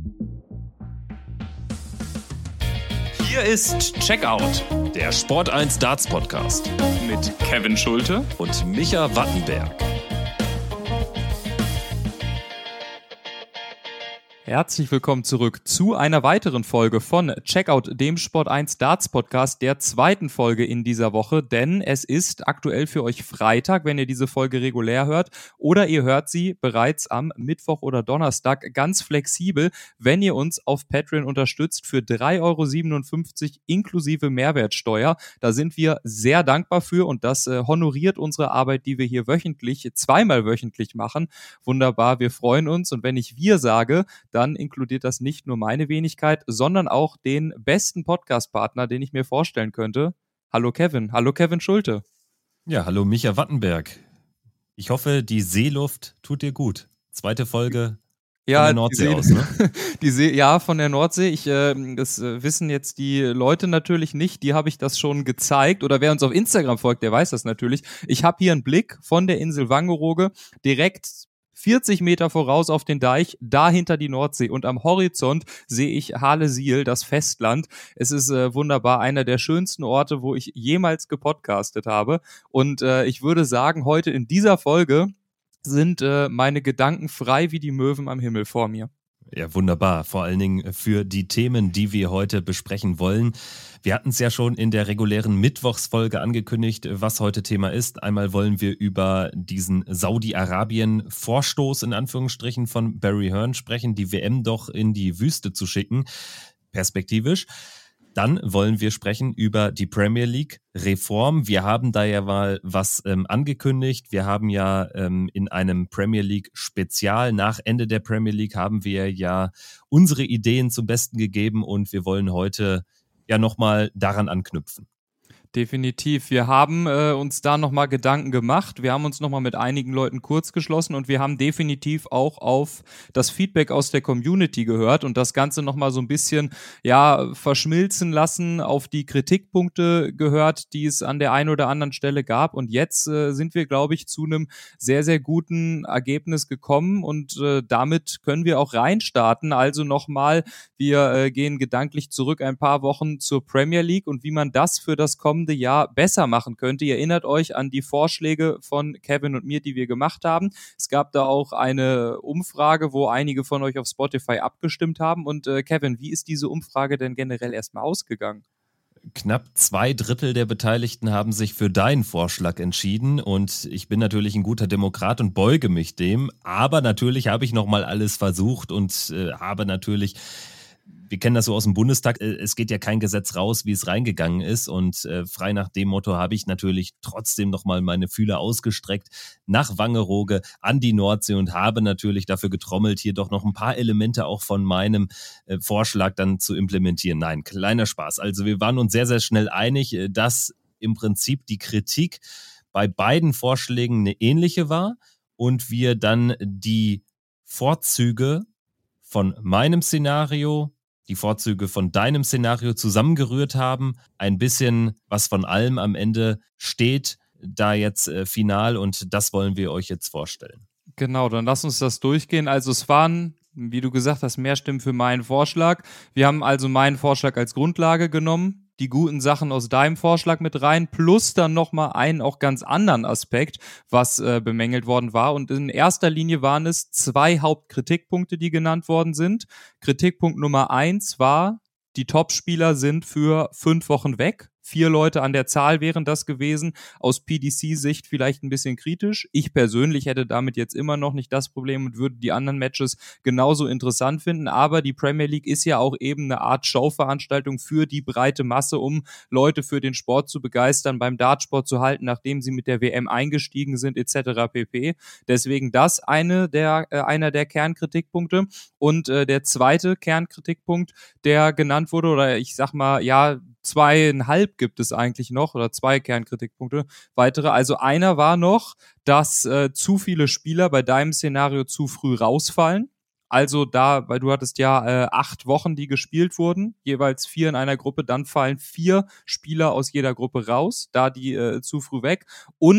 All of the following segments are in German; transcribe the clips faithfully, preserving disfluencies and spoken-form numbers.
Hier ist Checkout, der Sport eins Darts Podcast mit Kevin Schulte und Micha Wattenberg. Herzlich willkommen zurück zu einer weiteren Folge von Checkout, dem Sport eins Darts Podcast, der zweiten Folge in dieser Woche, denn es ist aktuell für euch Freitag, wenn ihr diese Folge regulär hört, oder ihr hört sie bereits am Mittwoch oder Donnerstag ganz flexibel, wenn ihr uns auf Patreon unterstützt für drei Euro siebenundfünfzig inklusive Mehrwertsteuer. Da sind wir sehr dankbar für und das äh, honoriert unsere Arbeit, die wir hier wöchentlich, zweimal wöchentlich machen. Wunderbar, wir freuen uns, und wenn ich wir sage, dann inkludiert das nicht nur meine Wenigkeit, sondern auch den besten Podcast-Partner, den ich mir vorstellen könnte. Hallo Kevin, hallo Kevin Schulte. Ja, hallo Micha Wattenberg. Ich hoffe, die Seeluft tut dir gut. Zweite Folge ja, von der Nordsee See- aus, ne? Die See, ja, von der Nordsee. Ich, äh, das äh, wissen jetzt die Leute natürlich nicht. Die habe ich das schon gezeigt. Oder wer uns auf Instagram folgt, der weiß das natürlich. Ich habe hier einen Blick von der Insel Wangerooge direkt vierzig Meter voraus auf den Deich, dahinter die Nordsee, und am Horizont sehe ich Halesiel, das Festland. Es ist äh, wunderbar, einer der schönsten Orte, wo ich jemals gepodcastet habe, und äh, ich würde sagen, heute in dieser Folge sind äh, meine Gedanken frei wie die Möwen am Himmel vor mir. Ja, wunderbar. Vor allen Dingen für die Themen, die wir heute besprechen wollen. Wir hatten es ja schon in der regulären Mittwochsfolge angekündigt, was heute Thema ist. Einmal wollen wir über diesen Saudi-Arabien-Vorstoß in Anführungsstrichen von Barry Hearn sprechen, die W M doch in die Wüste zu schicken, perspektivisch. Dann wollen wir sprechen über die Premier League Reform. Wir haben da ja mal was ähm, angekündigt. Wir haben ja ähm, in einem Premier League Spezial nach Ende der Premier League haben wir ja unsere Ideen zum Besten gegeben, und wir wollen heute ja nochmal daran anknüpfen. Definitiv. Wir haben äh, uns da nochmal Gedanken gemacht. Wir haben uns nochmal mit einigen Leuten kurz geschlossen, und wir haben definitiv auch auf das Feedback aus der Community gehört und das Ganze nochmal so ein bisschen ja verschmilzen lassen, auf die Kritikpunkte gehört, die es an der einen oder anderen Stelle gab. Und jetzt äh, sind wir, glaube ich, zu einem sehr, sehr guten Ergebnis gekommen, und äh, damit können wir auch reinstarten. Also nochmal, wir äh, gehen gedanklich zurück ein paar Wochen zur Premier League und wie man das für das kommende Jahr besser machen könnte. Ihr erinnert euch an die Vorschläge von Kevin und mir, die wir gemacht haben. Es gab da auch eine Umfrage, wo einige von euch auf Spotify abgestimmt haben. Und äh, Kevin, wie ist diese Umfrage denn generell erstmal ausgegangen? Knapp zwei Drittel der Beteiligten haben sich für deinen Vorschlag entschieden, und ich bin natürlich ein guter Demokrat und beuge mich dem, aber natürlich habe ich nochmal alles versucht und äh, habe natürlich... Wir kennen das so aus dem Bundestag, es geht ja kein Gesetz raus, wie es reingegangen ist, und äh, frei nach dem Motto habe ich natürlich trotzdem nochmal meine Fühler ausgestreckt nach Wangerooge an die Nordsee und habe natürlich dafür getrommelt, hier doch noch ein paar Elemente auch von meinem äh, Vorschlag dann zu implementieren. Nein, kleiner Spaß. Also wir waren uns sehr, sehr schnell einig, dass im Prinzip die Kritik bei beiden Vorschlägen eine ähnliche war und wir dann die Vorzüge von meinem Szenario, die Vorzüge von deinem Szenario zusammengerührt haben, ein bisschen was von allem am Ende steht da jetzt äh, final, und das wollen wir euch jetzt vorstellen. Genau, dann lass uns das durchgehen. Also es waren, wie du gesagt hast, mehr Stimmen für meinen Vorschlag. Wir haben also meinen Vorschlag als Grundlage genommen, die guten Sachen aus deinem Vorschlag mit rein, plus dann nochmal einen auch ganz anderen Aspekt, was äh, bemängelt worden war. Und in erster Linie waren es zwei Hauptkritikpunkte, die genannt worden sind. Kritikpunkt Nummer eins war, die Topspieler sind für fünf Wochen weg. Vier Leute an der Zahl wären das gewesen. Aus P D C-Sicht vielleicht ein bisschen kritisch. Ich persönlich hätte damit jetzt immer noch nicht das Problem und würde die anderen Matches genauso interessant finden. Aber die Premier League ist ja auch eben eine Art Showveranstaltung für die breite Masse, um Leute für den Sport zu begeistern, beim Dartsport zu halten, nachdem sie mit der W M eingestiegen sind, et cetera pp. Deswegen das eine der, äh, einer der Kernkritikpunkte. Und äh, der zweite Kernkritikpunkt, der genannt wurde, oder ich sag mal, ja, zweieinhalb gibt es eigentlich noch, oder zwei Kernkritikpunkte weitere. Also einer war noch, dass äh, zu viele Spieler bei deinem Szenario zu früh rausfallen. Also da, weil du hattest ja äh, acht Wochen, die gespielt wurden, jeweils vier in einer Gruppe, dann fallen vier Spieler aus jeder Gruppe raus, da die äh, zu früh weg. Und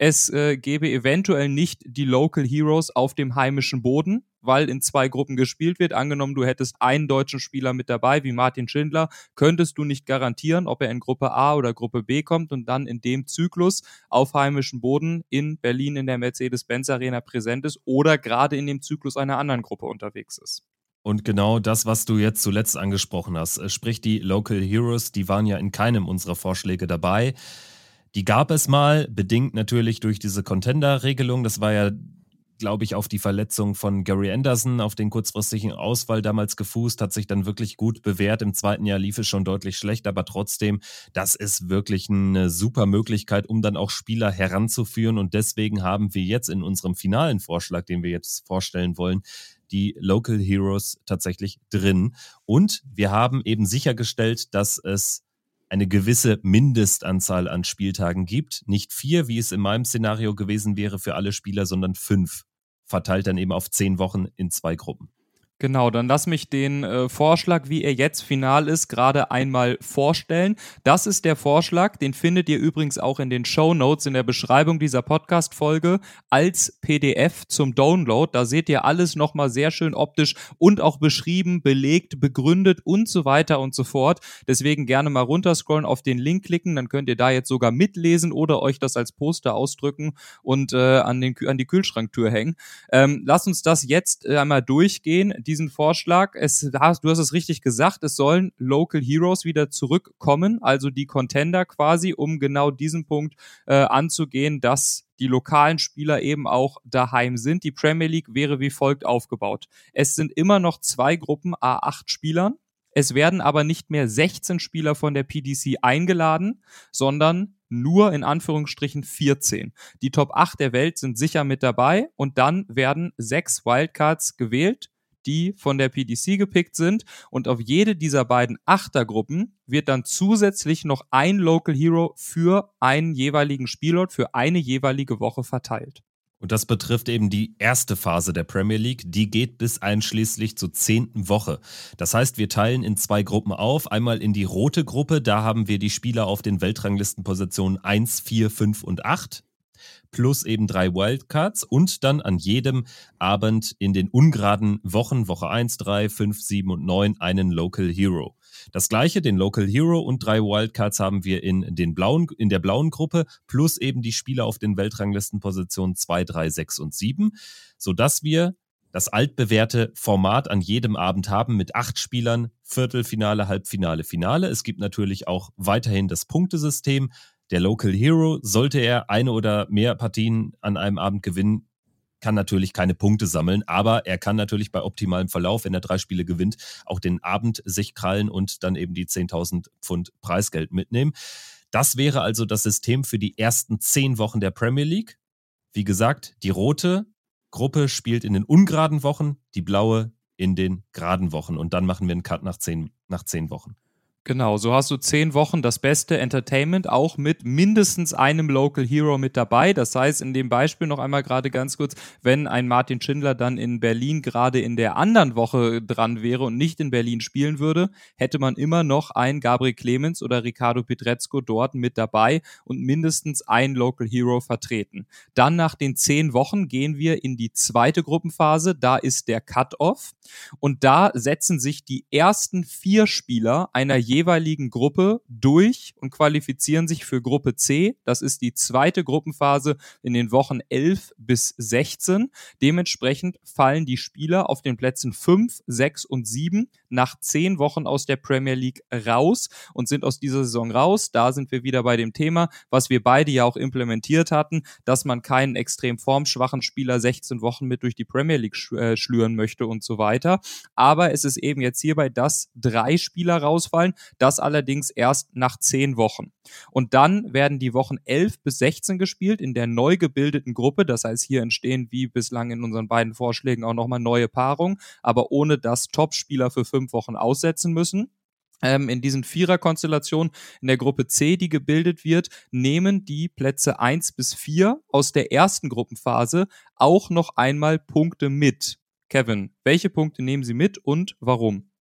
es äh, gäbe eventuell nicht die Local Heroes auf dem heimischen Boden, weil in zwei Gruppen gespielt wird. Angenommen, du hättest einen deutschen Spieler mit dabei, wie Martin Schindler, könntest du nicht garantieren, ob er in Gruppe A oder Gruppe B kommt und dann in dem Zyklus auf heimischem Boden in Berlin in der Mercedes-Benz Arena präsent ist oder gerade in dem Zyklus einer anderen Gruppe unterwegs ist. Und genau das, was du jetzt zuletzt angesprochen hast, sprich die Local Heroes, die waren ja in keinem unserer Vorschläge dabei. Die gab es mal, bedingt natürlich durch diese Contender-Regelung. Das war ja, glaube ich, auf die Verletzung von Gary Anderson, auf den kurzfristigen Ausfall damals gefußt, hat sich dann wirklich gut bewährt. Im zweiten Jahr lief es schon deutlich schlecht, aber trotzdem, das ist wirklich eine super Möglichkeit, um dann auch Spieler heranzuführen. Und deswegen haben wir jetzt in unserem finalen Vorschlag, den wir jetzt vorstellen wollen, die Local Heroes tatsächlich drin. Und wir haben eben sichergestellt, dass es eine gewisse Mindestanzahl an Spieltagen gibt. Nicht vier, wie es in meinem Szenario gewesen wäre für alle Spieler, sondern fünf. Verteilt dann eben auf zehn Wochen in zwei Gruppen. Genau, dann lass mich den äh, Vorschlag, wie er jetzt final ist, gerade einmal vorstellen. Das ist der Vorschlag, den findet ihr übrigens auch in den Shownotes in der Beschreibung dieser Podcast-Folge als P D F zum Download. Da seht ihr alles nochmal sehr schön optisch und auch beschrieben, belegt, begründet und so weiter und so fort. Deswegen gerne mal runterscrollen, auf den Link klicken, dann könnt ihr da jetzt sogar mitlesen oder euch das als Poster ausdrücken und äh, an, den, an die Kühlschranktür hängen. Ähm, lass uns das jetzt äh, einmal durchgehen. Diesen Vorschlag, es, du hast es richtig gesagt, es sollen Local Heroes wieder zurückkommen, also die Contender quasi, um genau diesen Punkt äh, anzugehen, dass die lokalen Spieler eben auch daheim sind. Die Premier League wäre wie folgt aufgebaut. Es sind immer noch zwei Gruppen à acht Spielern. Es werden aber nicht mehr sechzehn Spieler von der P D C eingeladen, sondern nur in Anführungsstrichen vierzehn. Die Top acht der Welt sind sicher mit dabei und dann werden sechs Wildcards gewählt, die von der P D C gepickt sind, und auf jede dieser beiden Achtergruppen wird dann zusätzlich noch ein Local Hero für einen jeweiligen Spielort, für eine jeweilige Woche verteilt. Und das betrifft eben die erste Phase der Premier League, die geht bis einschließlich zur zehnten Woche. Das heißt, wir teilen in zwei Gruppen auf, einmal in die rote Gruppe, da haben wir die Spieler auf den Weltranglistenpositionen eins, vier, fünf und acht. Plus eben drei Wildcards und dann an jedem Abend in den ungeraden Wochen, Woche eins, drei, fünf, sieben und neun, einen Local Hero. Das gleiche, den Local Hero und drei Wildcards haben wir in, den blauen, in der blauen Gruppe, plus eben die Spieler auf den Weltranglistenpositionen zwei, drei, sechs und sieben, sodass wir das altbewährte Format an jedem Abend haben mit acht Spielern, Viertelfinale, Halbfinale, Finale. Es gibt natürlich auch weiterhin das Punktesystem. Der Local Hero, sollte er eine oder mehr Partien an einem Abend gewinnen, kann natürlich keine Punkte sammeln, aber er kann natürlich bei optimalem Verlauf, wenn er drei Spiele gewinnt, auch den Abend sich krallen und dann eben die zehntausend Pfund Preisgeld mitnehmen. Das wäre also das System für die ersten zehn Wochen der Premier League. Wie gesagt, die rote Gruppe spielt in den ungeraden Wochen, die blaue in den geraden Wochen und dann machen wir einen Cut nach zehn, nach zehn Wochen. Genau, so hast du zehn Wochen das beste Entertainment, auch mit mindestens einem Local Hero mit dabei. Das heißt, in dem Beispiel noch einmal gerade ganz kurz, wenn ein Martin Schindler dann in Berlin gerade in der anderen Woche dran wäre und nicht in Berlin spielen würde, hätte man immer noch einen Gabriel Clemens oder Ricardo Pietrezco dort mit dabei und mindestens einen Local Hero vertreten. Dann nach den zehn Wochen gehen wir in die zweite Gruppenphase, da ist der Cut-Off und da setzen sich die ersten vier Spieler einer jeweiligen Gruppe durch und qualifizieren sich für Gruppe C. Das ist die zweite Gruppenphase in den Wochen elf bis sechzehn. Dementsprechend fallen die Spieler auf den Plätzen fünf, sechs und sieben nach zehn Wochen aus der Premier League raus und sind aus dieser Saison raus. Da sind wir wieder bei dem Thema, was wir beide ja auch implementiert hatten, dass man keinen extrem formschwachen Spieler sechzehn Wochen mit durch die Premier League sch- äh, schlüren möchte und so weiter. Aber es ist eben jetzt hierbei, dass drei Spieler rausfallen, das allerdings erst nach zehn Wochen. Und dann werden die Wochen elf bis sechzehn gespielt in der neu gebildeten Gruppe. Das heißt, hier entstehen wie bislang in unseren beiden Vorschlägen auch nochmal neue Paarungen, aber ohne dass Topspieler für fünf Wochen aussetzen müssen. Ähm, in diesen Vierer-Konstellationen in der Gruppe C, die gebildet wird, nehmen die Plätze eins bis vier aus der ersten Gruppenphase auch noch einmal Punkte mit. Kevin, welche Punkte nehmen sie mit und warum?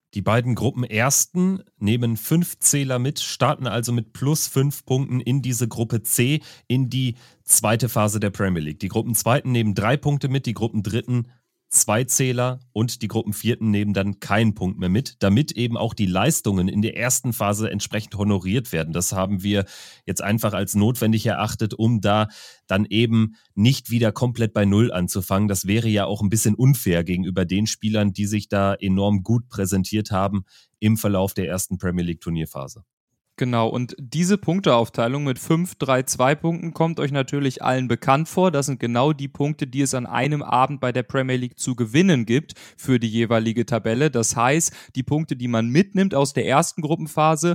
Die beiden Gruppenersten nehmen fünf Zähler mit, starten also mit plus fünf Punkten in diese Gruppe C, in die zweite Phase der Premier League. Die Gruppenzweiten nehmen drei Punkte mit, die Gruppendritten zwei Zähler und die Gruppenvierten nehmen dann keinen Punkt mehr mit, damit eben auch die Leistungen in der ersten Phase entsprechend honoriert werden. Das haben wir jetzt einfach als notwendig erachtet, um da dann eben nicht wieder komplett bei Null anzufangen. Das wäre ja auch ein bisschen unfair gegenüber den Spielern, die sich da enorm gut präsentiert haben im Verlauf der ersten Premier League Turnierphase. Genau, und diese Punkteaufteilung mit fünf, drei, zwei Punkten kommt euch natürlich allen bekannt vor. Das sind genau die Punkte, die es an einem Abend bei der Premier League zu gewinnen gibt für die jeweilige Tabelle. Das heißt, die Punkte, die man mitnimmt aus der ersten Gruppenphase,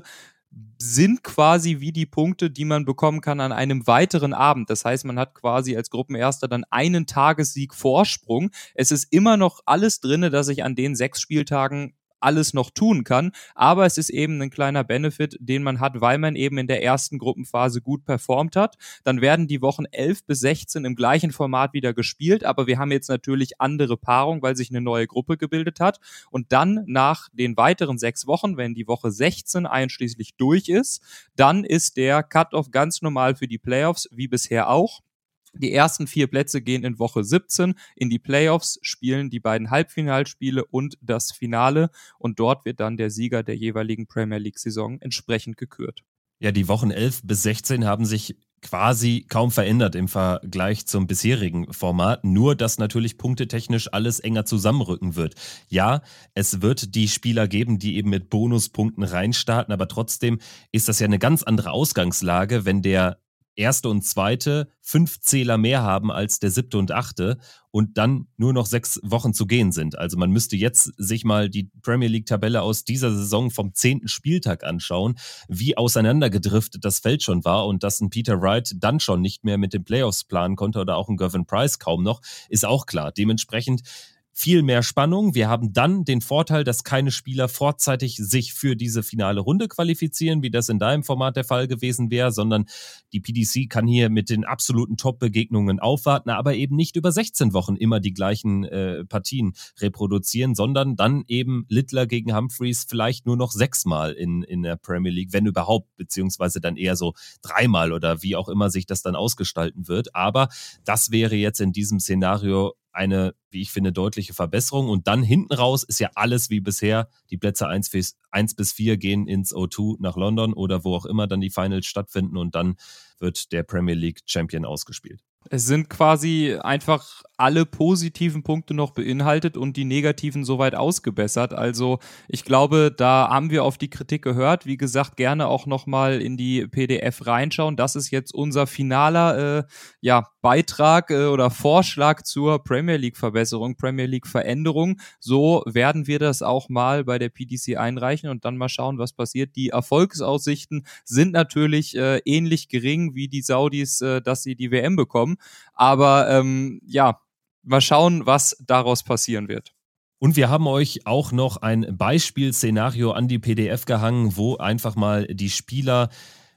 sind quasi wie die Punkte, die man bekommen kann an einem weiteren Abend. Das heißt, man hat quasi als Gruppenerster dann einen Tagessieg Vorsprung. Es ist immer noch alles drin, dass ich an den sechs Spieltagen alles noch tun kann, aber es ist eben ein kleiner Benefit, den man hat, weil man eben in der ersten Gruppenphase gut performt hat. Dann werden die Wochen elf bis sechzehn im gleichen Format wieder gespielt, aber wir haben jetzt natürlich andere Paarungen, weil sich eine neue Gruppe gebildet hat, und dann nach den weiteren sechs Wochen, wenn die Woche sechzehn einschließlich durch ist, dann ist der Cut-Off ganz normal für die Playoffs, wie bisher auch. Die ersten vier Plätze gehen in Woche siebzehn in die Playoffs, spielen die beiden Halbfinalspiele und das Finale, und dort wird dann der Sieger der jeweiligen Premier League-Saison entsprechend gekürt. Ja, die Wochen elf bis sechzehn haben sich quasi kaum verändert im Vergleich zum bisherigen Format, nur dass natürlich punktetechnisch alles enger zusammenrücken wird. Ja, es wird die Spieler geben, die eben mit Bonuspunkten reinstarten, aber trotzdem ist das ja eine ganz andere Ausgangslage, wenn der Erste und Zweite fünf Zähler mehr haben als der Siebte und Achte und dann nur noch sechs Wochen zu gehen sind. Also man müsste jetzt sich mal die Premier League-Tabelle aus dieser Saison vom zehnten Spieltag anschauen, wie auseinandergedriftet das Feld schon war, und dass ein Peter Wright dann schon nicht mehr mit den Playoffs planen konnte oder auch ein Gervin Price kaum noch, ist auch klar. Dementsprechend viel mehr Spannung. Wir haben dann den Vorteil, dass keine Spieler vorzeitig sich für diese finale Runde qualifizieren, wie das in deinem Format der Fall gewesen wäre, sondern die P D C kann hier mit den absoluten Top-Begegnungen aufwarten, aber eben nicht über sechzehn Wochen immer die gleichen äh, Partien reproduzieren, sondern dann eben Littler gegen Humphreys vielleicht nur noch sechsmal in, in der Premier League, wenn überhaupt, beziehungsweise dann eher so dreimal oder wie auch immer sich das dann ausgestalten wird. Aber das wäre jetzt in diesem Szenario eine, wie ich finde, deutliche Verbesserung. Und dann hinten raus ist ja alles wie bisher. Die Plätze eins bis vier gehen ins O zwei nach London oder wo auch immer dann die Finals stattfinden, und dann wird der Premier League Champion ausgespielt. Es sind quasi einfach alle positiven Punkte noch beinhaltet und die negativen soweit ausgebessert. Also ich glaube, da haben wir auf die Kritik gehört. Wie gesagt, gerne auch nochmal in die P D F reinschauen. Das ist jetzt unser finaler äh, ja, Beitrag äh, oder Vorschlag zur Premier League Verbesserung, Premier League Veränderung. So werden wir das auch mal bei der P D C einreichen und dann mal schauen, was passiert. Die Erfolgsaussichten sind natürlich äh, ähnlich gering wie die Saudis, äh, dass sie die W M bekommen. Aber ähm, ja, mal schauen, was daraus passieren wird. Und wir haben euch auch noch ein Beispielszenario an die P D F gehangen, wo einfach mal die Spieler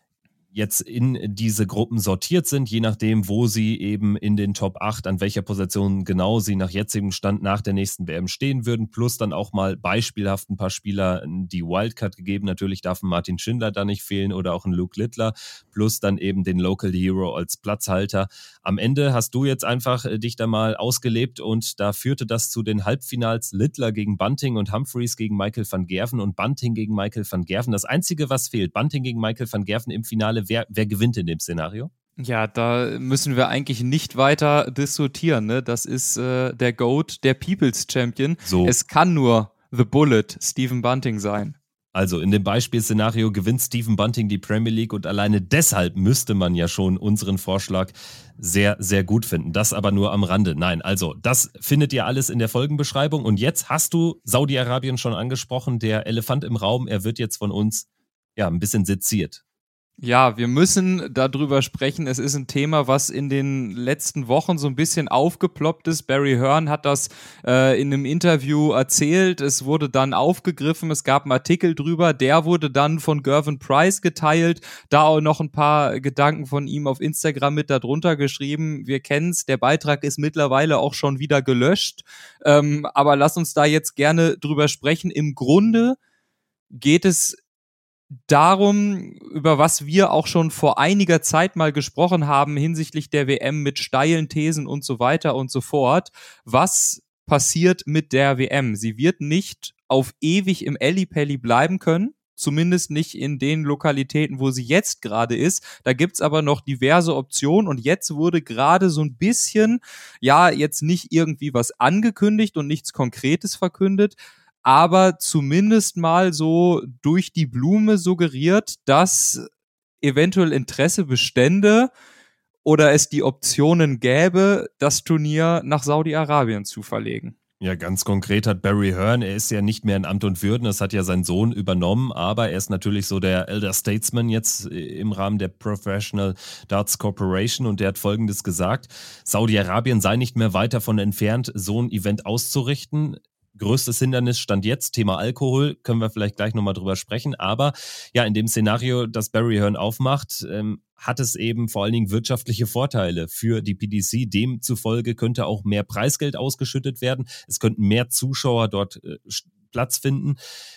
jetzt in diese Gruppen sortiert sind, je nachdem, wo sie eben in den Top acht, an welcher Position genau sie nach jetzigem Stand nach der nächsten W M stehen würden, plus dann auch mal beispielhaft ein paar Spieler die Wildcard gegeben. Natürlich darf ein Martin Schindler da nicht fehlen oder auch ein Luke Littler, plus dann eben den Local Hero als Platzhalter. Am Ende hast du jetzt einfach dich da mal ausgelebt und da führte das zu den Halbfinals Littler gegen Bunting und Humphreys gegen Michael van Gerven und Bunting gegen Michael van Gerven. Das Einzige, was fehlt, Bunting gegen Michael van Gerven im Finale. Wer, wer gewinnt in dem Szenario? Ja, da müssen wir eigentlich nicht weiter diskutieren. Ne? Das ist äh, der GOAT, der People's Champion. So. Es kann nur The Bullet, Stephen Bunting sein. Also in dem Beispielszenario gewinnt Stephen Bunting die Premier League und alleine deshalb müsste man ja schon unseren Vorschlag sehr, sehr gut finden. Das aber nur am Rande. Nein, also das findet ihr alles in der Folgenbeschreibung. Und jetzt hast du Saudi-Arabien schon angesprochen, der Elefant im Raum, er wird jetzt von uns ja ein bisschen seziert. Ja, wir müssen darüber sprechen. Es ist ein Thema, was in den letzten Wochen so ein bisschen aufgeploppt ist. Barry Hearn hat das äh, in einem Interview erzählt. Es wurde dann aufgegriffen. Es gab einen Artikel drüber. Der wurde dann von Gervin Price geteilt. Da auch noch ein paar Gedanken von ihm auf Instagram mit darunter geschrieben. Wir kennen's. Der Beitrag ist mittlerweile auch schon wieder gelöscht. Ähm, aber lass uns da jetzt gerne drüber sprechen. Im Grunde geht es darum, über was wir auch schon vor einiger Zeit mal gesprochen haben hinsichtlich der W M mit steilen Thesen und so weiter und so fort. Was passiert mit der W M? Sie wird nicht auf ewig im Ellipelli bleiben können, zumindest nicht in den Lokalitäten, wo sie jetzt gerade ist. Da gibt's aber noch diverse Optionen und jetzt wurde gerade so ein bisschen, ja, jetzt nicht irgendwie was angekündigt und nichts Konkretes verkündet, aber zumindest mal so durch die Blume suggeriert, dass eventuell Interesse bestände oder es die Optionen gäbe, das Turnier nach Saudi-Arabien zu verlegen. Ja, ganz konkret hat Barry Hearn, er ist ja nicht mehr in Amt und Würden, das hat ja sein Sohn übernommen, aber er ist natürlich so der Elder Statesman jetzt im Rahmen der Professional Darts Corporation und der hat Folgendes gesagt: Saudi-Arabien sei nicht mehr weit davon entfernt, so ein Event auszurichten. Größtes Hindernis stand jetzt, Thema Alkohol, können wir vielleicht gleich nochmal drüber sprechen, aber ja, in dem Szenario, das Barry Hearn aufmacht, ähm, hat es eben vor allen Dingen wirtschaftliche Vorteile für die P D C. Demzufolge könnte auch mehr Preisgeld ausgeschüttet werden, es könnten mehr Zuschauer dort äh, Platz finden.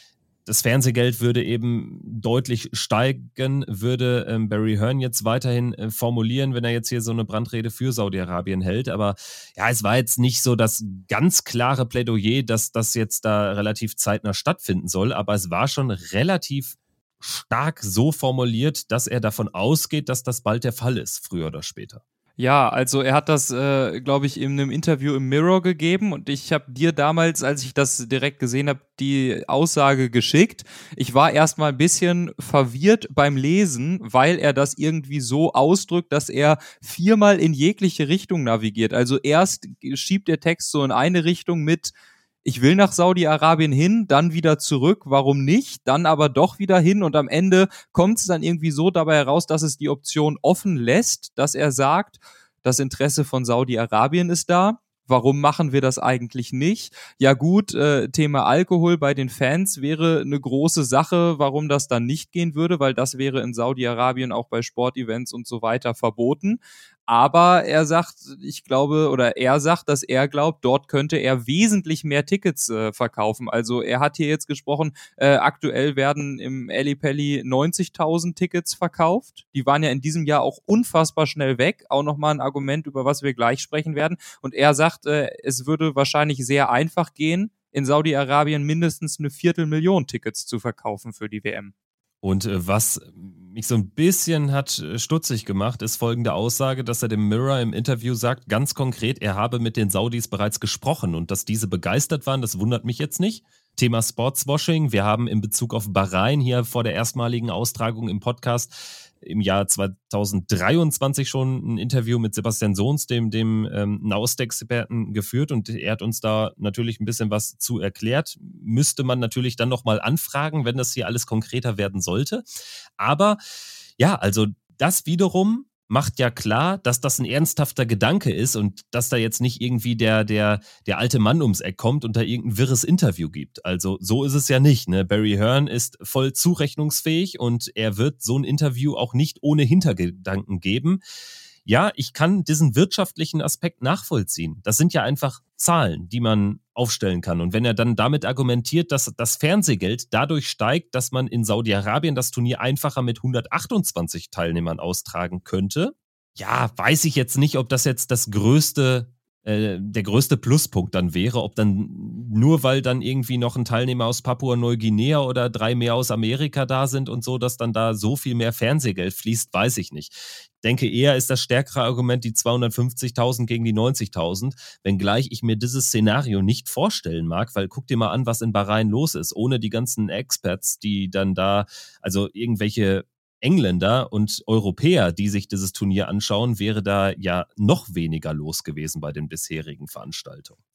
Das Fernsehgeld würde eben deutlich steigen, würde ähm, Barry Hearn jetzt weiterhin äh, formulieren, wenn er jetzt hier so eine Brandrede für Saudi-Arabien hält. Aber ja, es war jetzt nicht so das ganz klare Plädoyer, dass das jetzt da relativ zeitnah stattfinden soll. Aber es war schon relativ stark so formuliert, dass er davon ausgeht, dass das bald der Fall ist, früher oder später. Ja, also er hat das, äh, glaube ich, in einem Interview im Mirror gegeben und ich habe dir damals, als ich das direkt gesehen habe, die Aussage geschickt. Ich war erstmal ein bisschen verwirrt beim Lesen, weil er das irgendwie so ausdrückt, dass er viermal in jegliche Richtung navigiert. Also erst schiebt der Text so in eine Richtung mit: Ich will nach Saudi-Arabien hin, dann wieder zurück, warum nicht? Dann aber doch wieder hin und am Ende kommt es dann irgendwie so dabei heraus, dass es die Option offen lässt, dass er sagt, das Interesse von Saudi-Arabien ist da. Warum machen wir das eigentlich nicht? Ja gut, äh, Thema Alkohol bei den Fans wäre eine große Sache, warum das dann nicht gehen würde, weil das wäre in Saudi-Arabien auch bei Sportevents und so weiter verboten. Aber er sagt, ich glaube, oder er sagt, dass er glaubt, dort könnte er wesentlich mehr Tickets äh, verkaufen. Also er hat hier jetzt gesprochen, äh, aktuell werden im Ellipelli neunzigtausend Tickets verkauft. Die waren ja in diesem Jahr auch unfassbar schnell weg. Auch nochmal ein Argument, über was wir gleich sprechen werden. Und er sagt, äh, es würde wahrscheinlich sehr einfach gehen, in Saudi-Arabien mindestens eine Viertelmillion Tickets zu verkaufen für die W M. Und äh, was mich so ein bisschen hat äh, stutzig gemacht, ist folgende Aussage, dass er dem Mirror im Interview sagt, ganz konkret, er habe mit den Saudis bereits gesprochen und dass diese begeistert waren, das wundert mich jetzt nicht. Thema Sportswashing, wir haben in Bezug auf Bahrain hier vor der erstmaligen Austragung im Podcast im Jahr zweitausenddreiundzwanzig schon ein Interview mit Sebastian Sohns, dem, dem ähm, Nahost-Experten, geführt und er hat uns da natürlich ein bisschen was zu erklärt. Müsste man natürlich dann nochmal anfragen, wenn das hier alles konkreter werden sollte. Aber ja, also das wiederum macht ja klar, dass das ein ernsthafter Gedanke ist und dass da jetzt nicht irgendwie der, der, der alte Mann ums Eck kommt und da irgendein wirres Interview gibt. Also so ist es ja nicht, ne? Barry Hearn ist voll zurechnungsfähig und er wird so ein Interview auch nicht ohne Hintergedanken geben. Ja, ich kann diesen wirtschaftlichen Aspekt nachvollziehen. Das sind ja einfach Zahlen, die man aufstellen kann. Und wenn er dann damit argumentiert, dass das Fernsehgeld dadurch steigt, dass man in Saudi-Arabien das Turnier einfacher mit hundertachtundzwanzig Teilnehmern austragen könnte, ja, weiß ich jetzt nicht, ob das jetzt das größte, äh, der größte Pluspunkt dann wäre, ob dann nur weil dann irgendwie noch ein Teilnehmer aus Papua-Neuguinea oder drei mehr aus Amerika da sind und so, dass dann da so viel mehr Fernsehgeld fließt, weiß ich nicht. Ich denke, eher ist das stärkere Argument die zweihundertfünfzigtausend gegen die neunzigtausend, wenngleich ich mir dieses Szenario nicht vorstellen mag, weil guck dir mal an, was in Bahrain los ist, ohne die ganzen Experts, die dann da, also irgendwelche Engländer und Europäer, die sich dieses Turnier anschauen, wäre da ja noch weniger los gewesen bei den bisherigen Veranstaltungen.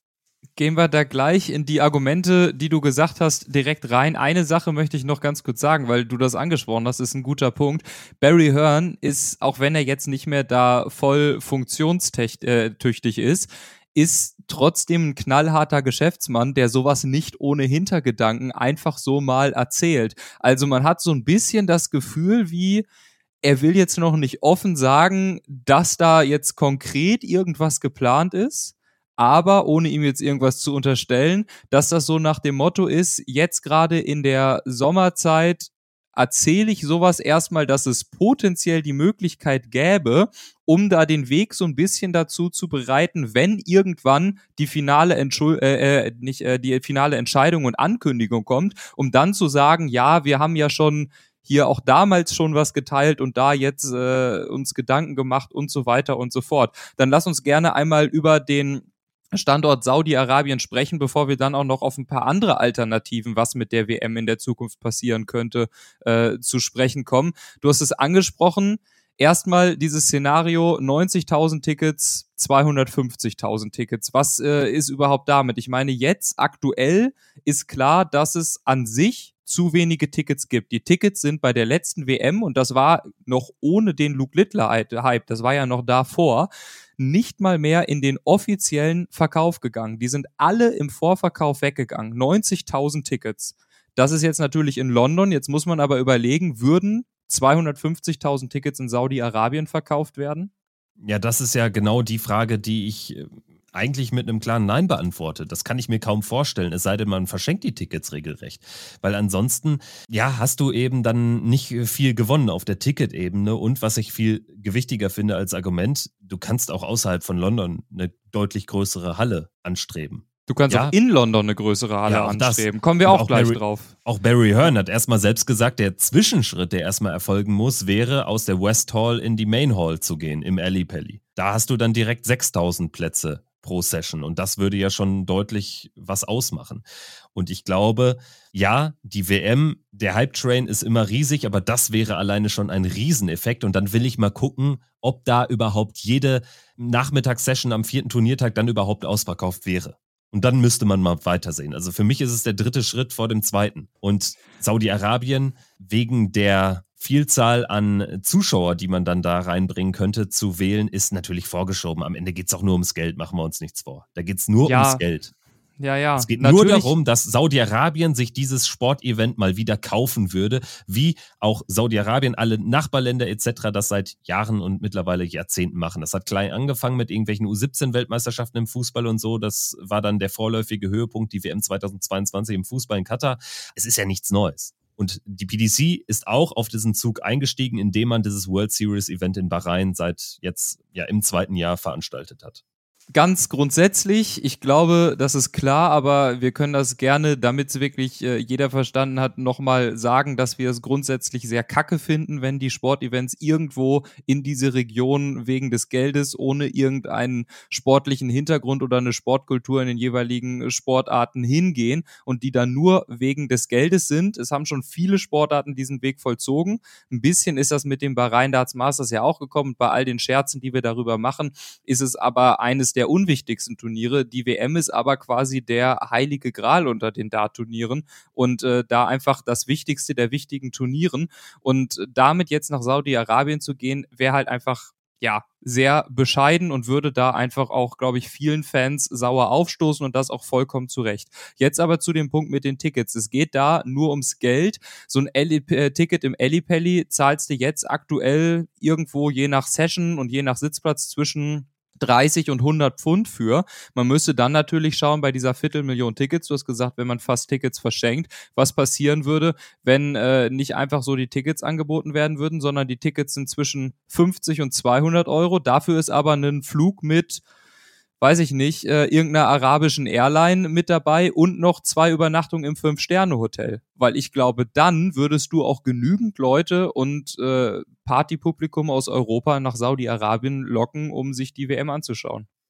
Gehen wir da gleich in die Argumente, die du gesagt hast, direkt rein. Eine Sache möchte ich noch ganz kurz sagen, weil du das angesprochen hast, ist ein guter Punkt. Barry Hearn ist, auch wenn er jetzt nicht mehr da voll funktionstüchtig ist, ist trotzdem ein knallharter Geschäftsmann, der sowas nicht ohne Hintergedanken einfach so mal erzählt. Also man hat so ein bisschen das Gefühl, wie er will jetzt noch nicht offen sagen, dass da jetzt konkret irgendwas geplant ist, aber ohne ihm jetzt irgendwas zu unterstellen, dass das so nach dem Motto ist, jetzt gerade in der Sommerzeit erzähle ich sowas erstmal, dass es potenziell die Möglichkeit gäbe, um da den Weg so ein bisschen dazu zu bereiten, wenn irgendwann die finale Entschuld- äh, äh, nicht äh, die finale Entscheidung und Ankündigung kommt, um dann zu sagen, ja, wir haben ja schon hier auch damals schon was geteilt und da jetzt äh, uns Gedanken gemacht und so weiter und so fort. Dann lass uns gerne einmal über den Standort Saudi-Arabien sprechen, bevor wir dann auch noch auf ein paar andere Alternativen, was mit der W M in der Zukunft passieren könnte, äh, zu sprechen kommen. Du hast es angesprochen, erstmal dieses Szenario, neunzigtausend Tickets, zweihundertfünfzigtausend Tickets. Was äh, ist überhaupt damit? Ich meine, jetzt aktuell ist klar, dass es an sich zu wenige Tickets gibt. Die Tickets sind bei der letzten W M, und das war noch ohne den Luke Littler-Hype, das war ja noch davor, nicht mal mehr in den offiziellen Verkauf gegangen. Die sind alle im Vorverkauf weggegangen. neunzigtausend Tickets. Das ist jetzt natürlich in London. Jetzt muss man aber überlegen, würden zweihundertfünfzigtausend Tickets in Saudi-Arabien verkauft werden? Ja, das ist ja genau die Frage, die ich eigentlich mit einem klaren Nein beantworte. Das kann ich mir kaum vorstellen, es sei denn, man verschenkt die Tickets regelrecht. Weil ansonsten, ja, hast du eben dann nicht viel gewonnen auf der Ticketebene. Und was ich viel gewichtiger finde als Argument, du kannst auch außerhalb von London eine deutlich größere Halle anstreben. Du kannst ja auch in London eine größere Halle ja, anstreben. Das. Kommen wir auch, auch gleich Barry, drauf. Auch Barry Hearn hat erstmal selbst gesagt, der Zwischenschritt, der erstmal erfolgen muss, wäre, aus der West Hall in die Main Hall zu gehen, im Alley Pally. Da hast du dann direkt sechstausend Plätze pro Session. Und das würde ja schon deutlich was ausmachen. Und ich glaube, ja, die W M, der Hype-Train ist immer riesig, aber das wäre alleine schon ein Rieseneffekt. Und dann will ich mal gucken, ob da überhaupt jede Nachmittagssession am vierten Turniertag dann überhaupt ausverkauft wäre. Und dann müsste man mal weitersehen. Also für mich ist es der dritte Schritt vor dem zweiten. Und Saudi-Arabien wegen der Vielzahl an Zuschauer, die man dann da reinbringen könnte, zu wählen, ist natürlich vorgeschoben. Am Ende geht es auch nur ums Geld, machen wir uns nichts vor. Da geht es nur ja. ums Geld. Ja, ja. Es geht natürlich nur darum, dass Saudi-Arabien sich dieses Sportevent mal wieder kaufen würde, wie auch Saudi-Arabien, alle Nachbarländer et cetera das seit Jahren und mittlerweile Jahrzehnten machen. Das hat klein angefangen mit irgendwelchen U siebzehn Weltmeisterschaften im Fußball und so. Das war dann der vorläufige Höhepunkt, die W M zweitausendzweiundzwanzig im Fußball in Katar. Es ist ja nichts Neues. Und die P D C ist auch auf diesen Zug eingestiegen, indem man dieses World Series Event in Bahrain seit jetzt ja im zweiten Jahr veranstaltet hat. Ganz grundsätzlich, ich glaube, das ist klar, aber wir können das gerne, damit es wirklich äh, jeder verstanden hat, nochmal sagen, dass wir es grundsätzlich sehr kacke finden, wenn die Sportevents irgendwo in diese Region wegen des Geldes ohne irgendeinen sportlichen Hintergrund oder eine Sportkultur in den jeweiligen Sportarten hingehen und die dann nur wegen des Geldes sind. Es haben schon viele Sportarten diesen Weg vollzogen. Ein bisschen ist das mit dem Bahrain Darts Masters ja auch gekommen. Bei all den Scherzen, die wir darüber machen, ist es aber eines der unwichtigsten Turniere. Die W M ist aber quasi der heilige Gral unter den Dart-Turnieren und äh, da einfach das Wichtigste der wichtigen Turnieren. Und damit jetzt nach Saudi-Arabien zu gehen, wäre halt einfach ja sehr bescheiden und würde da einfach auch, glaube ich, vielen Fans sauer aufstoßen und das auch vollkommen zu Recht. Jetzt aber zu dem Punkt mit den Tickets. Es geht da nur ums Geld. So ein Alley, äh, Ticket im Alley Pally zahlst du jetzt aktuell irgendwo je nach Session und je nach Sitzplatz zwischen dreißig und hundert Pfund für. Man müsste dann natürlich schauen bei dieser Viertelmillion Tickets, du hast gesagt, wenn man fast Tickets verschenkt, was passieren würde, wenn äh, nicht einfach so die Tickets angeboten werden würden, sondern die Tickets sind zwischen fünfzig und zweihundert Euro. Dafür ist aber ein Flug mit, weiß ich nicht, äh, irgendeiner arabischen Airline mit dabei und noch zwei Übernachtungen im Fünf-Sterne-Hotel. Weil ich glaube, dann würdest du auch genügend Leute und äh, Partypublikum aus Europa nach Saudi-Arabien locken, um sich die W M anzuschauen.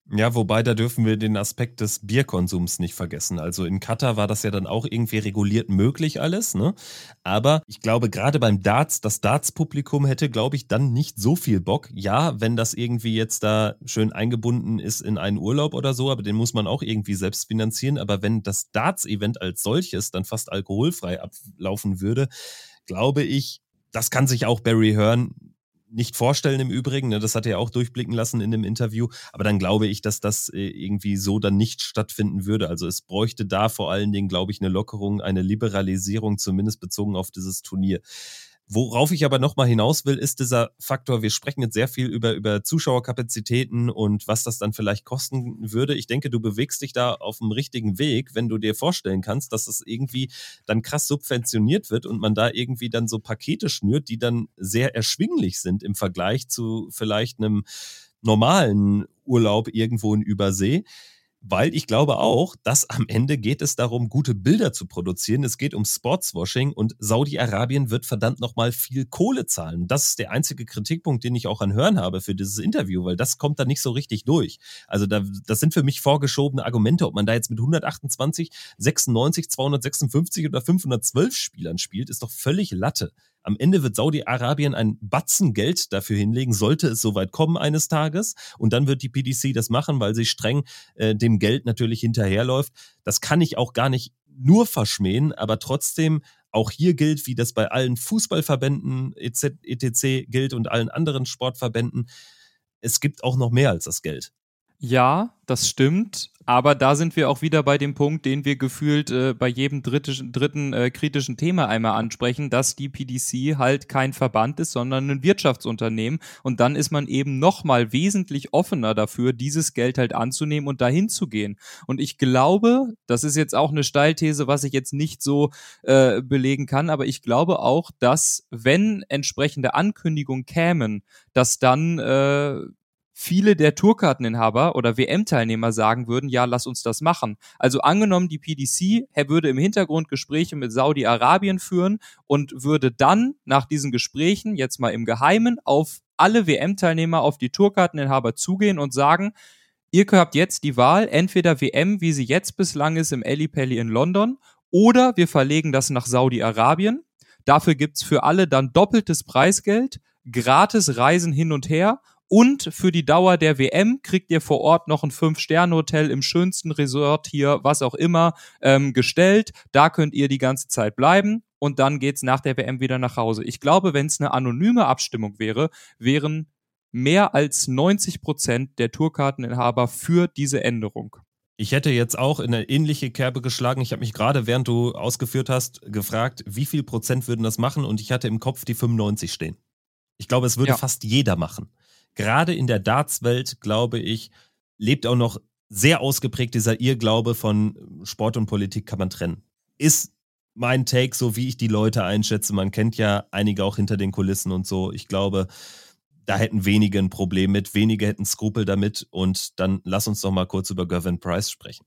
Ja, wobei da dürfen wir den Aspekt des Bierkonsums nicht vergessen. Also in Katar war das ja dann auch irgendwie reguliert möglich alles, ne? Aber ich glaube, gerade beim Darts, das Darts-Publikum hätte, glaube ich, dann nicht so viel Bock. Ja, wenn das irgendwie jetzt da schön eingebunden ist in einen Urlaub oder so, aber den muss man auch irgendwie selbst finanzieren. Aber wenn das Darts-Event als solches dann fast alkoholfrei ablaufen würde, glaube ich, das kann sich auch Barry Hearn nicht vorstellen im Übrigen, ne, das hat er ja auch durchblicken lassen in dem Interview, aber dann glaube ich, dass das äh, irgendwie so dann nicht stattfinden würde. Also es bräuchte da vor allen Dingen, glaube ich, eine Lockerung, eine Liberalisierung, zumindest bezogen auf dieses Turnier. Worauf ich aber nochmal hinaus will, ist dieser Faktor, wir sprechen jetzt sehr viel über, über Zuschauerkapazitäten und was das dann vielleicht kosten würde. Ich denke, du bewegst dich da auf dem richtigen Weg, wenn du dir vorstellen kannst, dass das irgendwie dann krass subventioniert wird und man da irgendwie dann so Pakete schnürt, die dann sehr erschwinglich sind im Vergleich zu vielleicht einem normalen Urlaub irgendwo in Übersee. Weil ich glaube auch, dass am Ende geht es darum, gute Bilder zu produzieren. Es geht um Sportswashing und Saudi-Arabien wird verdammt nochmal viel Kohle zahlen. Das ist der einzige Kritikpunkt, den ich auch an Hearn habe für dieses Interview, weil das kommt da nicht so richtig durch. Also da, das sind für mich vorgeschobene Argumente, ob man da jetzt mit hundertachtundzwanzig, sechsundneunzig, zweihundertsechsundfünfzig oder fünfhundertzwölf Spielern spielt, ist doch völlig Latte. Am Ende wird Saudi-Arabien ein Batzen Geld dafür hinlegen, sollte es soweit kommen eines Tages. Und dann wird die P D C das machen, weil sie streng äh, dem Geld natürlich hinterherläuft. Das kann ich auch gar nicht nur verschmähen, aber trotzdem auch hier gilt, wie das bei allen Fußballverbänden et cetera gilt und allen anderen Sportverbänden, es gibt auch noch mehr als das Geld. Ja, das stimmt, aber da sind wir auch wieder bei dem Punkt, den wir gefühlt äh, bei jedem drittischen, dritten äh, kritischen Thema einmal ansprechen, dass die P D C halt kein Verband ist, sondern ein Wirtschaftsunternehmen und dann ist man eben nochmal wesentlich offener dafür, dieses Geld halt anzunehmen und dahin zu gehen. Und ich glaube, das ist jetzt auch eine Steilthese, was ich jetzt nicht so äh, belegen kann, aber ich glaube auch, dass wenn entsprechende Ankündigungen kämen, dass dann äh, viele der Tourkarteninhaber oder W M-Teilnehmer sagen würden, ja, lass uns das machen. Also angenommen, die P D C er würde im Hintergrund Gespräche mit Saudi-Arabien führen und würde dann nach diesen Gesprächen, jetzt mal im Geheimen, auf alle W M-Teilnehmer, auf die Tourkarteninhaber zugehen und sagen, ihr habt jetzt die Wahl, entweder W M, wie sie jetzt bislang ist, im Ellipelli in London, oder wir verlegen das nach Saudi-Arabien. Dafür gibt's für alle dann doppeltes Preisgeld, gratis Reisen hin und her. Und für die Dauer der W M kriegt ihr vor Ort noch ein Fünf-Sterne-Hotel im schönsten Resort hier, was auch immer, ähm, gestellt. Da könnt ihr die ganze Zeit bleiben und dann geht's nach der W M wieder nach Hause. Ich glaube, wenn es eine anonyme Abstimmung wäre, wären mehr als neunzig Prozent der Tourkarteninhaber für diese Änderung. Ich hätte jetzt auch in eine ähnliche Kerbe geschlagen. Ich habe mich gerade, während du ausgeführt hast, gefragt, wie viel Prozent würden das machen? Und ich hatte im Kopf die fünfundneunzig stehen. Ich glaube, es würde ja fast jeder machen. Gerade in der Darts-Welt, glaube ich, lebt auch noch sehr ausgeprägt dieser Irrglaube von Sport und Politik kann man trennen. Ist mein Take, so wie ich die Leute einschätze. Man kennt ja einige auch hinter den Kulissen und so. Ich glaube, da hätten wenige ein Problem mit, wenige hätten Skrupel damit. Und dann lass uns doch mal kurz über Gervin Price sprechen.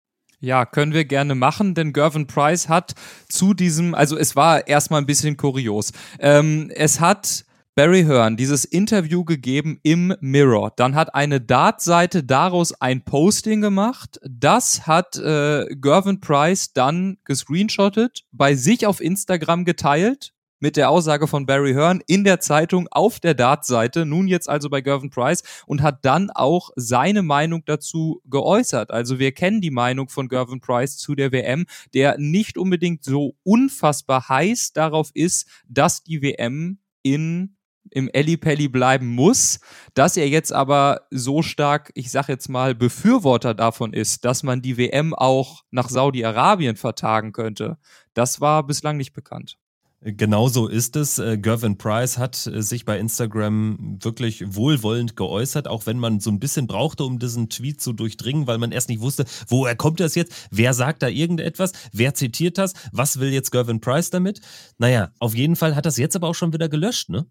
Ja, können wir gerne machen, denn Gervin Price hat zu diesem, also es war erstmal ein bisschen kurios. Ähm, es hat Barry Hearn dieses Interview gegeben im Mirror. Dann hat eine Dart-Seite daraus ein Posting gemacht. Das hat äh, Gervin Price dann gescreenshottet, bei sich auf Instagram geteilt, mit der Aussage von Barry Hearn in der Zeitung auf der Dart-Seite, nun jetzt also bei Gervin Price, und hat dann auch seine Meinung dazu geäußert. Also wir kennen die Meinung von Gervin Price zu der W M, der nicht unbedingt so unfassbar heiß darauf ist, dass die W M in im Ellipelli bleiben muss, dass er jetzt aber so stark, ich sag jetzt mal, Befürworter davon ist, dass man die W M auch nach Saudi-Arabien vertagen könnte. Das war bislang nicht bekannt. Genau so ist es. Gervin Price hat sich bei Instagram wirklich wohlwollend geäußert, auch wenn man so ein bisschen brauchte, um diesen Tweet zu durchdringen, weil man erst nicht wusste, woher kommt das jetzt? Wer sagt da irgendetwas? Wer zitiert das? Was will jetzt Gervin Price damit? Naja, auf jeden Fall hat das jetzt aber auch schon wieder gelöscht, ne?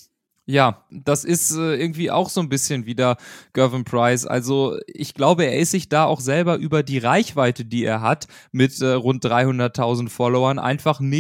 Ja, das ist äh, irgendwie auch so ein bisschen wieder Gervin Price. Also ich glaube, er ist sich da auch selber über die Reichweite, die er hat, mit äh, rund dreihunderttausend Followern, einfach nicht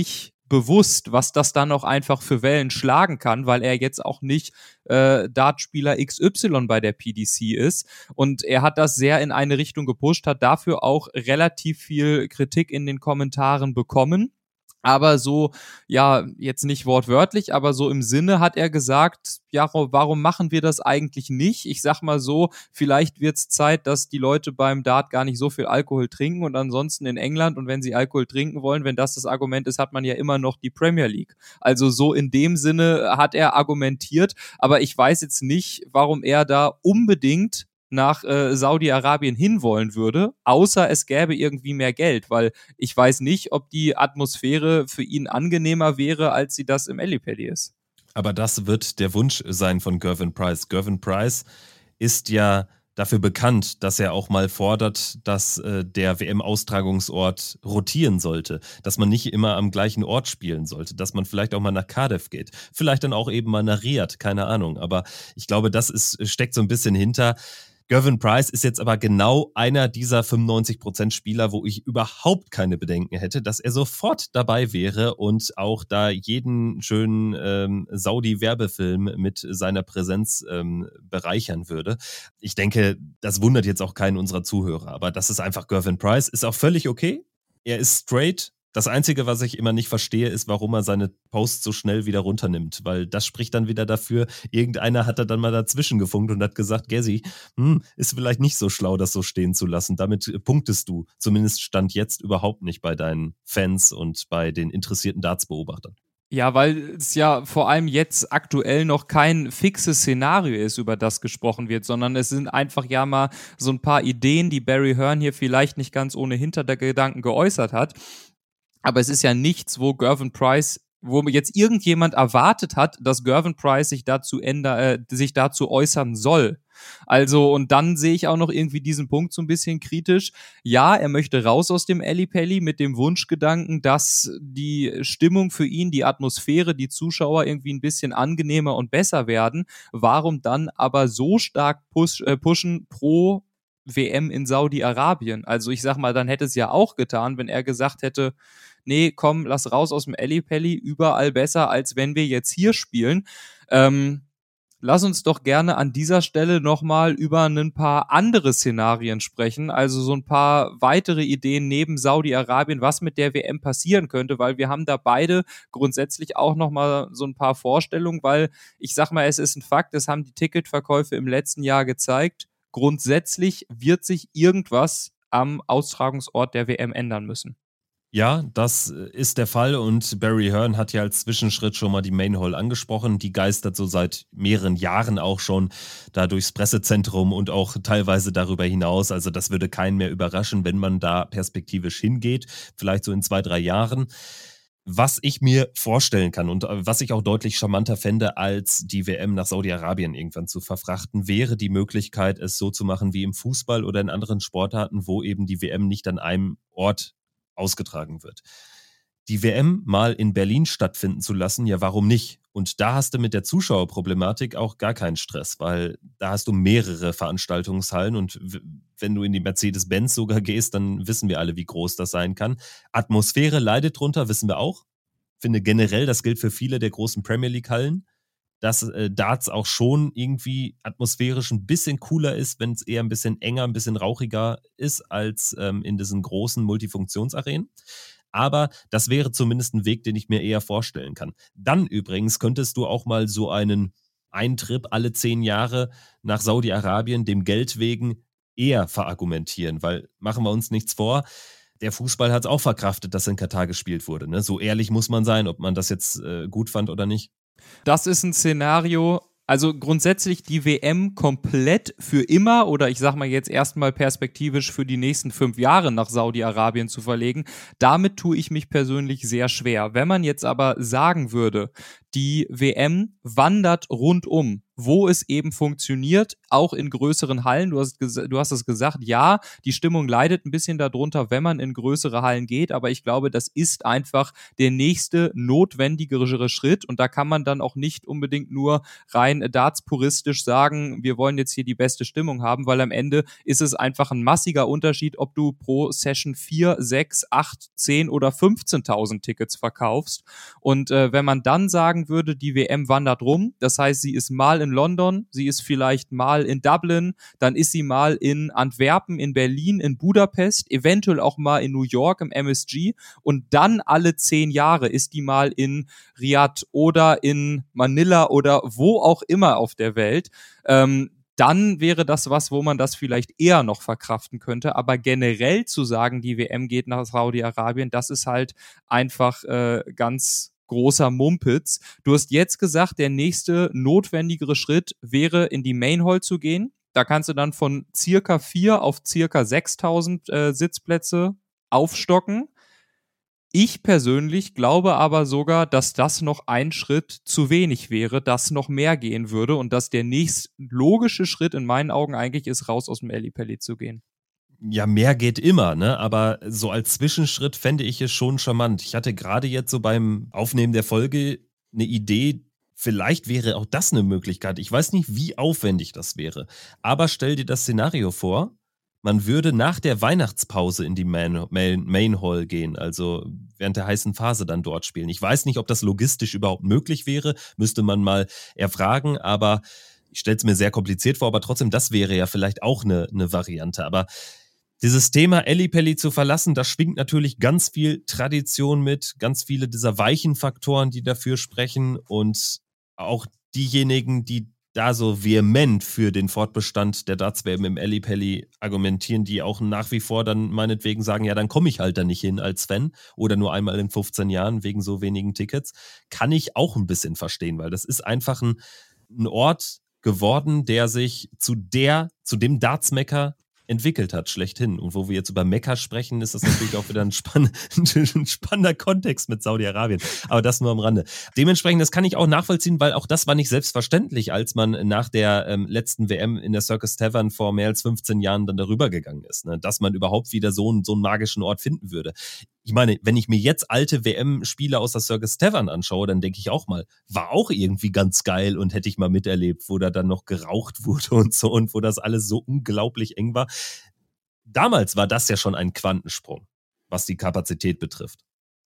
bewusst, was das dann auch einfach für Wellen schlagen kann, weil er jetzt auch nicht äh, Dartspieler X Y bei der P D C ist. Und er hat das sehr in eine Richtung gepusht, hat dafür auch relativ viel Kritik in den Kommentaren bekommen. Aber so, ja, jetzt nicht wortwörtlich, aber so im Sinne hat er gesagt, ja, warum machen wir das eigentlich nicht? Ich sag mal so, vielleicht wird's Zeit, dass die Leute beim Dart gar nicht so viel Alkohol trinken und ansonsten in England, und wenn sie Alkohol trinken wollen, wenn das das Argument ist, hat man ja immer noch die Premier League. Also so in dem Sinne hat er argumentiert, aber ich weiß jetzt nicht, warum er da unbedingt nach äh, Saudi-Arabien hinwollen würde, außer es gäbe irgendwie mehr Geld, weil ich weiß nicht, ob die Atmosphäre für ihn angenehmer wäre, als sie das im Ellipelli ist. Aber das wird der Wunsch sein von Gervin Price. Gervin Price ist ja dafür bekannt, dass er auch mal fordert, dass äh, der W M-Austragungsort rotieren sollte, dass man nicht immer am gleichen Ort spielen sollte, dass man vielleicht auch mal nach Cardiff geht, vielleicht dann auch eben mal nach Riyadh, keine Ahnung. Aber ich glaube, das ist, steckt so ein bisschen hinter. Gervin Price ist jetzt aber genau einer dieser fünfundneunzig Prozent Spieler, wo ich überhaupt keine Bedenken hätte, dass er sofort dabei wäre und auch da jeden schönen ähm, Saudi-Werbefilm mit seiner Präsenz ähm, bereichern würde. Ich denke, das wundert jetzt auch keinen unserer Zuhörer, aber das ist einfach Gervin Price, ist auch völlig okay. Er ist straight. Das Einzige, was ich immer nicht verstehe, ist, warum er seine Posts so schnell wieder runternimmt, weil das spricht dann wieder dafür, irgendeiner hat da dann mal dazwischen gefunkt und hat gesagt, Gessi, hm, ist vielleicht nicht so schlau, das so stehen zu lassen. Damit punktest du, zumindest Stand jetzt, überhaupt nicht bei deinen Fans und bei den interessierten Darts-Beobachtern. Ja, weil es ja vor allem jetzt aktuell noch kein fixes Szenario ist, über das gesprochen wird, sondern es sind einfach ja mal so ein paar Ideen, die Barry Hearn hier vielleicht nicht ganz ohne Hintergedanken geäußert hat. Aber es ist ja nichts, wo Gervin Price, wo jetzt irgendjemand erwartet hat, dass Gervin Price sich dazu änder, äh, sich dazu äußern soll. Also, und dann sehe ich auch noch irgendwie diesen Punkt so ein bisschen kritisch. Ja, er möchte raus aus dem Ellipelli mit dem Wunschgedanken, dass die Stimmung für ihn, die Atmosphäre, die Zuschauer irgendwie ein bisschen angenehmer und besser werden. Warum dann aber so stark push, äh, pushen pro W M in Saudi-Arabien? Also ich sag mal, dann hätte es ja auch getan, wenn er gesagt hätte, nee, komm, lass raus aus dem Ellipelli, überall besser, als wenn wir jetzt hier spielen. Ähm, lass uns doch gerne an dieser Stelle nochmal über ein paar andere Szenarien sprechen, also so ein paar weitere Ideen neben Saudi-Arabien, was mit der W M passieren könnte, weil wir haben da beide grundsätzlich auch nochmal so ein paar Vorstellungen, weil ich sag mal, es ist ein Fakt, es haben die Ticketverkäufe im letzten Jahr gezeigt, grundsätzlich wird sich irgendwas am Austragungsort der W M ändern müssen. Ja, das ist der Fall und Barry Hearn hat ja als Zwischenschritt schon mal die Main Hall angesprochen. Die geistert so seit mehreren Jahren auch schon da durchs Pressezentrum und auch teilweise darüber hinaus. Also das würde keinen mehr überraschen, wenn man da perspektivisch hingeht, vielleicht so in zwei, drei Jahren. Was ich mir vorstellen kann und was ich auch deutlich charmanter fände, als die W M nach Saudi-Arabien irgendwann zu verfrachten, wäre die Möglichkeit, es so zu machen wie im Fußball oder in anderen Sportarten, wo eben die W M nicht an einem Ort ausgetragen wird. Die W M mal in Berlin stattfinden zu lassen, ja, warum nicht? Und da hast du mit der Zuschauerproblematik auch gar keinen Stress, weil da hast du mehrere Veranstaltungshallen und w- wenn du in die Mercedes-Benz sogar gehst, dann wissen wir alle, wie groß das sein kann. Atmosphäre leidet drunter, wissen wir auch. Ich finde generell, das gilt für viele der großen Premier League-Hallen, dass äh, Darts auch schon irgendwie atmosphärisch ein bisschen cooler ist, wenn es eher ein bisschen enger, ein bisschen rauchiger ist als ähm, in diesen großen Multifunktionsarenen. Aber das wäre zumindest ein Weg, den ich mir eher vorstellen kann. Dann übrigens könntest du auch mal so einen Eintrip alle zehn Jahre nach Saudi-Arabien dem Geld wegen eher verargumentieren, weil, machen wir uns nichts vor, der Fußball hat es auch verkraftet, dass in Katar gespielt wurde. Ne? So ehrlich muss man sein, ob man das jetzt äh, gut fand oder nicht. Das ist ein Szenario, also grundsätzlich die W M komplett für immer oder ich sag mal jetzt erstmal perspektivisch für die nächsten fünf Jahre nach Saudi-Arabien zu verlegen, damit tue ich mich persönlich sehr schwer. Wenn man jetzt aber sagen würde, die W M wandert rundum, wo es eben funktioniert, auch in größeren Hallen. Du hast, du hast es gesagt, ja, die Stimmung leidet ein bisschen darunter, wenn man in größere Hallen geht, aber ich glaube, das ist einfach der nächste notwendigere Schritt und da kann man dann auch nicht unbedingt nur rein darts-puristisch sagen, wir wollen jetzt hier die beste Stimmung haben, weil am Ende ist es einfach ein massiger Unterschied, ob du pro Session vier, sechs, acht, zehn oder fünfzehntausend Tickets verkaufst. Und äh, wenn man dann sagen würde, die W M wandert rum, das heißt, sie ist mal in London, sie ist vielleicht mal in Dublin, dann ist sie mal in Antwerpen, in Berlin, in Budapest, eventuell auch mal in New York im M S G und dann alle zehn Jahre ist die mal in Riyadh oder in Manila oder wo auch immer auf der Welt. Ähm, dann wäre das was, wo man das vielleicht eher noch verkraften könnte. Aber generell zu sagen, die W M geht nach Saudi-Arabien, das ist halt einfach äh, ganz großer Mumpitz. Du hast jetzt gesagt, der nächste notwendigere Schritt wäre, in die Main Hall zu gehen. Da kannst du dann von circa vier auf circa sechstausend äh, Sitzplätze aufstocken. Ich persönlich glaube aber sogar, dass das noch ein Schritt zu wenig wäre, dass noch mehr gehen würde und dass der nächst logische Schritt in meinen Augen eigentlich ist, raus aus dem Ellipelli zu gehen. Ja, mehr geht immer, ne? Aber so als Zwischenschritt fände ich es schon charmant. Ich hatte gerade jetzt so beim Aufnehmen der Folge eine Idee, vielleicht wäre auch das eine Möglichkeit. Ich weiß nicht, wie aufwendig das wäre. Aber stell dir das Szenario vor, man würde nach der Weihnachtspause in die Main, Main, Main Hall gehen, also während der heißen Phase dann dort spielen. Ich weiß nicht, ob das logistisch überhaupt möglich wäre, müsste man mal erfragen, aber ich stelle es mir sehr kompliziert vor, aber trotzdem, das wäre ja vielleicht auch eine, eine Variante. Aber dieses Thema Ellipelli zu verlassen, das schwingt natürlich ganz viel Tradition mit, ganz viele dieser weichen Faktoren, die dafür sprechen und auch diejenigen, die da so vehement für den Fortbestand der Darts-W M im Ellipelli argumentieren, die auch nach wie vor dann meinetwegen sagen, ja, dann komme ich halt da nicht hin als Fan oder nur einmal in fünfzehn Jahren wegen so wenigen Tickets, kann ich auch ein bisschen verstehen, weil das ist einfach ein, ein Ort geworden, der sich zu der, zu dem Darts-Mecker entwickelt hat, schlechthin. Und wo wir jetzt über Mekka sprechen, ist das natürlich auch wieder ein, spann- ein spannender Kontext mit Saudi-Arabien. Aber das nur am Rande. Dementsprechend, das kann ich auch nachvollziehen, weil auch das war nicht selbstverständlich, als man nach der ähm, letzten W M in der Circus Tavern vor mehr als fünfzehn Jahren dann darüber gegangen ist, ne? Dass man überhaupt wieder so, einen, so einen magischen Ort finden würde. Ich meine, wenn ich mir jetzt alte W M-Spiele aus der Circus Tavern anschaue, dann denke ich auch mal, war auch irgendwie ganz geil und hätte ich mal miterlebt, wo da dann noch geraucht wurde und so und wo das alles so unglaublich eng war. Damals war das ja schon ein Quantensprung, was die Kapazität betrifft.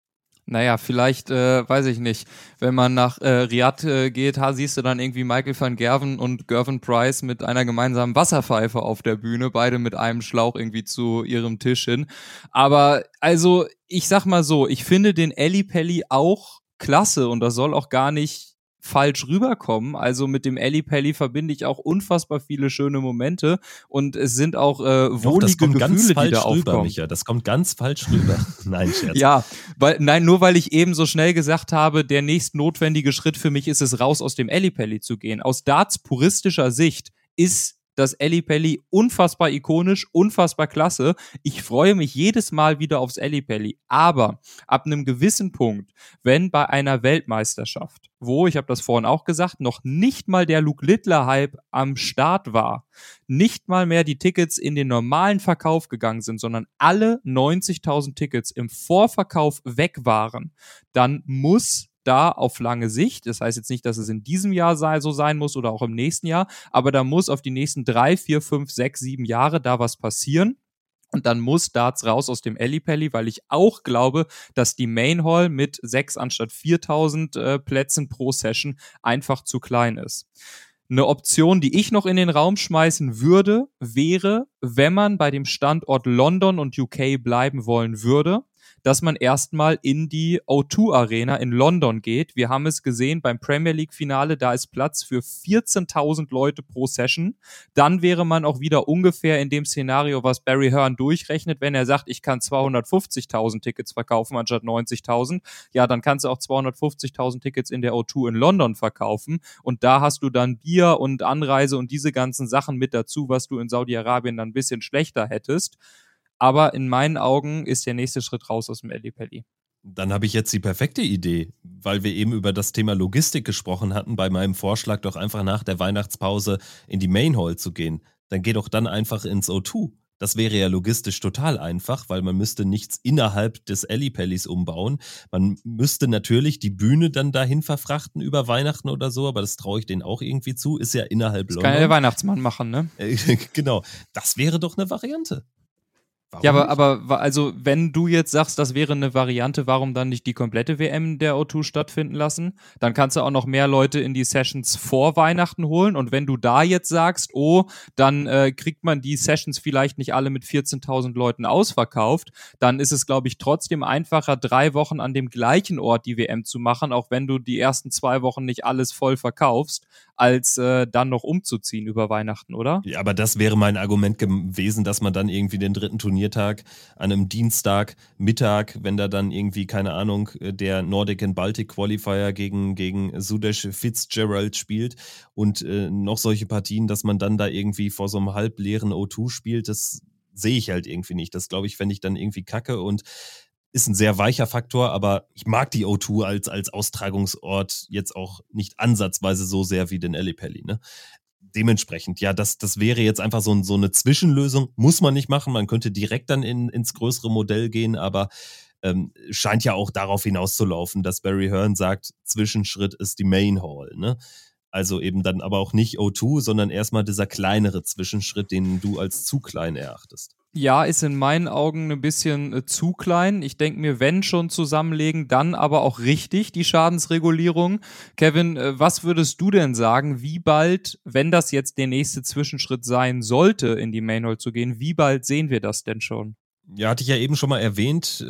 Naja, vielleicht, äh, weiß ich nicht, wenn man nach äh, Riyadh äh, geht, ha, siehst du dann irgendwie Michael van Gerwen und Gervin Price mit einer gemeinsamen Wasserpfeife auf der Bühne, beide mit einem Schlauch irgendwie zu ihrem Tisch hin. Aber also, ich sag mal so, ich finde den Ellipelli auch klasse und das soll auch gar nicht falsch rüberkommen. Also mit dem Ellipelli verbinde ich auch unfassbar viele schöne Momente und es sind auch äh, wohlige Doch, das kommt Gefühle, ganz die falsch da rüber, aufkommen. Micha. Das kommt ganz falsch rüber. Nein, Scherz. Ja, weil, nein, nur weil ich eben so schnell gesagt habe, der nächst notwendige Schritt für mich ist es, raus aus dem Ellipelli zu gehen. Aus Darts-puristischer Sicht ist das Ellipelli unfassbar ikonisch, unfassbar klasse. Ich freue mich jedes Mal wieder aufs Ellipelli. Aber ab einem gewissen Punkt, wenn bei einer Weltmeisterschaft, wo, ich habe das vorhin auch gesagt, noch nicht mal der Luke Littler-Hype am Start war, nicht mal mehr die Tickets in den normalen Verkauf gegangen sind, sondern alle neunzigtausend Tickets im Vorverkauf weg waren, dann muss da auf lange Sicht, das heißt jetzt nicht, dass es in diesem Jahr sei, so sein muss oder auch im nächsten Jahr, aber da muss auf die nächsten drei, vier, fünf, sechs, sieben Jahre da was passieren. Und dann muss Darts raus aus dem Ellipelli, weil ich auch glaube, dass die Main Hall mit sechs anstatt viertausend äh, Plätzen pro Session einfach zu klein ist. Eine Option, die ich noch in den Raum schmeißen würde, wäre, wenn man bei dem Standort London und U K bleiben wollen würde, dass man erstmal in die O zwei Arena in London geht. Wir haben es gesehen beim Premier League Finale, da ist Platz für vierzehntausend Leute pro Session. Dann wäre man auch wieder ungefähr in dem Szenario, was Barry Hearn durchrechnet, wenn er sagt, ich kann zweihundertfünfzigtausend Tickets verkaufen anstatt neunzigtausend. Ja, dann kannst du auch zweihundertfünfzigtausend Tickets in der O zwei in London verkaufen und da hast du dann Bier und Anreise und diese ganzen Sachen mit dazu, was du in Saudi-Arabien dann ein bisschen schlechter hättest. Aber in meinen Augen ist der nächste Schritt raus aus dem Ellipelli. Dann habe ich jetzt die perfekte Idee, weil wir eben über das Thema Logistik gesprochen hatten, bei meinem Vorschlag doch einfach nach der Weihnachtspause in die Main Hall zu gehen. Dann geh doch dann einfach ins O zwei. Das wäre ja logistisch total einfach, weil man müsste nichts innerhalb des Ellipellis umbauen. Man müsste natürlich die Bühne dann dahin verfrachten über Weihnachten oder so, aber das traue ich denen auch irgendwie zu. Ist ja innerhalb Das London. kann ja der Weihnachtsmann machen, ne? Genau, das wäre doch eine Variante. Warum ja, aber, nicht? aber wa- also wenn du jetzt sagst, das wäre eine Variante, warum dann nicht die komplette W M der O zwei stattfinden lassen? Dann kannst du auch noch mehr Leute in die Sessions vor Weihnachten holen. Und wenn du da jetzt sagst, oh, dann äh, kriegt man die Sessions vielleicht nicht alle mit vierzehntausend Leuten ausverkauft, dann ist es, glaube ich, trotzdem einfacher, drei Wochen an dem gleichen Ort die W M zu machen, auch wenn du die ersten zwei Wochen nicht alles voll verkaufst, als äh, dann noch umzuziehen über Weihnachten, oder? Ja, aber das wäre mein Argument gewesen, dass man dann irgendwie den dritten Turniertag an einem Dienstag, Mittag, wenn da dann irgendwie, keine Ahnung, der Nordic and Baltic Qualifier gegen, gegen Sudesh Fitzgerald spielt und äh, noch solche Partien, dass man dann da irgendwie vor so einem halbleeren O zwei spielt, das sehe ich halt irgendwie nicht. Das glaube ich, fände ich dann irgendwie kacke und ist ein sehr weicher Faktor, aber ich mag die O zwei als, als Austragungsort jetzt auch nicht ansatzweise so sehr wie den Ellipelli, ne? Dementsprechend, ja, das, das wäre jetzt einfach so, so eine Zwischenlösung. Muss man nicht machen. Man könnte direkt dann in, ins größere Modell gehen, aber ähm, scheint ja auch darauf hinauszulaufen, dass Barry Hearn sagt, Zwischenschritt ist die Main Hall, ne? Also eben dann aber auch nicht O zwei, sondern erstmal dieser kleinere Zwischenschritt, den du als zu klein erachtest. Ja, ist in meinen Augen ein bisschen äh, zu klein. Ich denke mir, wenn schon zusammenlegen, dann aber auch richtig die Schadensregulierung. Kevin, äh, was würdest du denn sagen, wie bald, wenn das jetzt der nächste Zwischenschritt sein sollte, in die Main Hall zu gehen, wie bald sehen wir das denn schon? Ja, hatte ich ja eben schon mal erwähnt,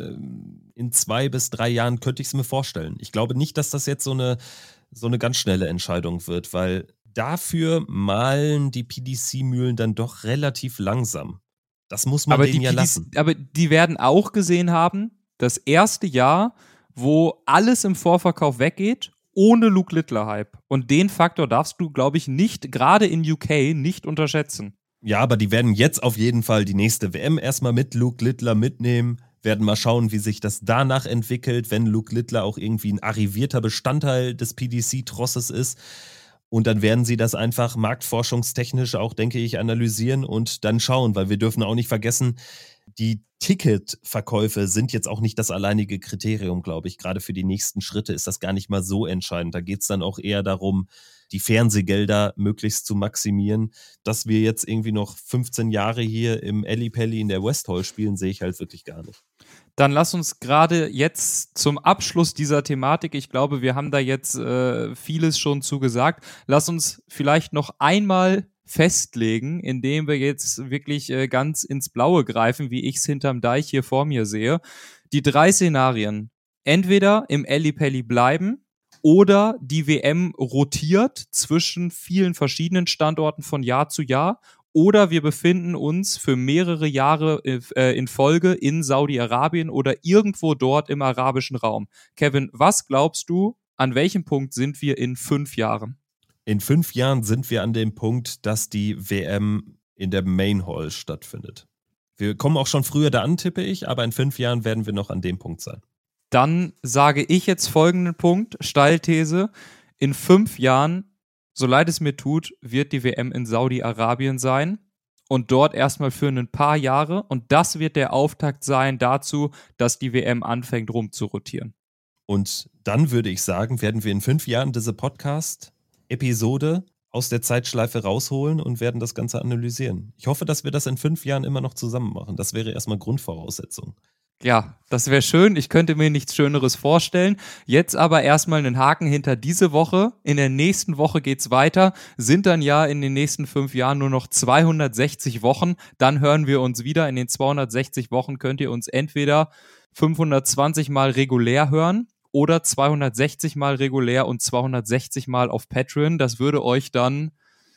in zwei bis drei Jahren könnte ich es mir vorstellen. Ich glaube nicht, dass das jetzt so eine, so eine ganz schnelle Entscheidung wird, weil dafür malen die P D C-Mühlen dann doch relativ langsam. Das muss man Aber denen die, ja P D C, lassen. aber die werden auch gesehen haben, das erste Jahr, wo alles im Vorverkauf weggeht, ohne Luke Littler-Hype. Und den Faktor darfst du, glaube ich, nicht, gerade in U K, nicht unterschätzen. Ja, aber die werden jetzt auf jeden Fall die nächste W M erstmal mit Luke Littler mitnehmen, werden mal schauen, wie sich das danach entwickelt, wenn Luke Littler auch irgendwie ein arrivierter Bestandteil des P D C-Trosses ist. Und dann werden sie das einfach marktforschungstechnisch auch, denke ich, analysieren und dann schauen, weil wir dürfen auch nicht vergessen, die Ticketverkäufe sind jetzt auch nicht das alleinige Kriterium, glaube ich. Gerade für die nächsten Schritte ist das gar nicht mal so entscheidend. Da geht es dann auch eher darum, die Fernsehgelder möglichst zu maximieren. Dass wir jetzt irgendwie noch fünfzehn Jahre hier im Ellipelli in der West Hall spielen, sehe ich halt wirklich gar nicht. Dann lass uns gerade jetzt zum Abschluss dieser Thematik, ich glaube, wir haben da jetzt äh, vieles schon zugesagt, lass uns vielleicht noch einmal festlegen, indem wir jetzt wirklich äh, ganz ins Blaue greifen, wie ich es hinterm Deich hier vor mir sehe. Die drei Szenarien. Entweder im Ellipelli bleiben oder die W M rotiert zwischen vielen verschiedenen Standorten von Jahr zu Jahr. Oder wir befinden uns für mehrere Jahre äh, in Folge in Saudi-Arabien oder irgendwo dort im arabischen Raum. Kevin, was glaubst du, an welchem Punkt sind wir in fünf Jahren? In fünf Jahren sind wir an dem Punkt, dass die W M in der Main Hall stattfindet. Wir kommen auch schon früher da an, tippe ich, aber in fünf Jahren werden wir noch an dem Punkt sein. Dann sage ich jetzt folgenden Punkt, Steilthese. In fünf Jahren, so leid es mir tut, wird die W M in Saudi-Arabien sein und dort erstmal für ein paar Jahre. Und das wird der Auftakt sein dazu, dass die W M anfängt rumzurotieren. Und dann würde ich sagen, werden wir in fünf Jahren diese Podcast-Episode aus der Zeitschleife rausholen und werden das Ganze analysieren. Ich hoffe, dass wir das in fünf Jahren immer noch zusammen machen. Das wäre erstmal Grundvoraussetzung. Ja, das wäre schön. Ich könnte mir nichts Schöneres vorstellen. Jetzt aber erstmal einen Haken hinter diese Woche. In der nächsten Woche geht's weiter. Sind dann ja in den nächsten fünf Jahren nur noch zweihundertsechzig Wochen. Dann hören wir uns wieder. In den zweihundertsechzig Wochen könnt ihr uns entweder fünfhundertzwanzig Mal regulär hören oder zweihundertsechzig Mal regulär und zweihundertsechzig Mal auf Patreon. Das würde euch dann,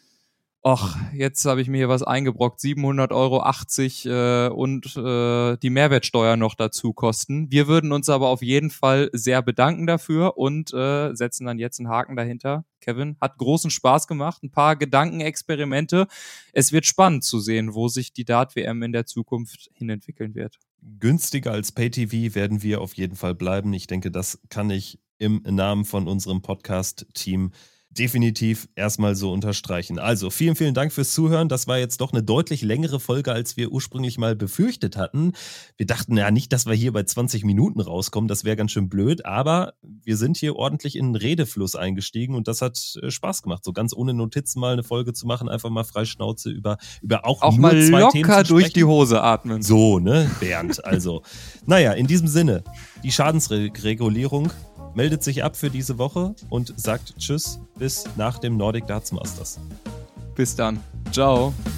ach, jetzt habe ich mir hier was eingebrockt, siebenhundert Euro achtzig äh, und äh, die Mehrwertsteuer noch dazu kosten. Wir würden uns aber auf jeden Fall sehr bedanken dafür und äh, setzen dann jetzt einen Haken dahinter. Kevin, hat großen Spaß gemacht, ein paar Gedankenexperimente. Es wird spannend zu sehen, wo sich die Dart-W M in der Zukunft hin entwickeln wird. günstiger als Pay-T V werden wir auf jeden Fall bleiben. Ich denke, das kann ich im Namen von unserem Podcast-Team definitiv erstmal so unterstreichen. Also vielen, vielen Dank fürs Zuhören. Das war jetzt doch eine deutlich längere Folge, als wir ursprünglich mal befürchtet hatten. Wir dachten ja nicht, dass wir hier bei zwanzig Minuten rauskommen. Das wäre ganz schön blöd. Aber wir sind hier ordentlich in den Redefluss eingestiegen und das hat äh, Spaß gemacht. So ganz ohne Notizen mal eine Folge zu machen, einfach mal frei Schnauze über, über auch, auch nur mal zwei Themen locker zu durch sprechen. die Hose atmen. So, ne, Bernd. Also, naja, in diesem Sinne, die Schadensregulierung meldet sich ab für diese Woche und sagt Tschüss bis nach dem Nordic Darts Masters. Bis dann. Ciao.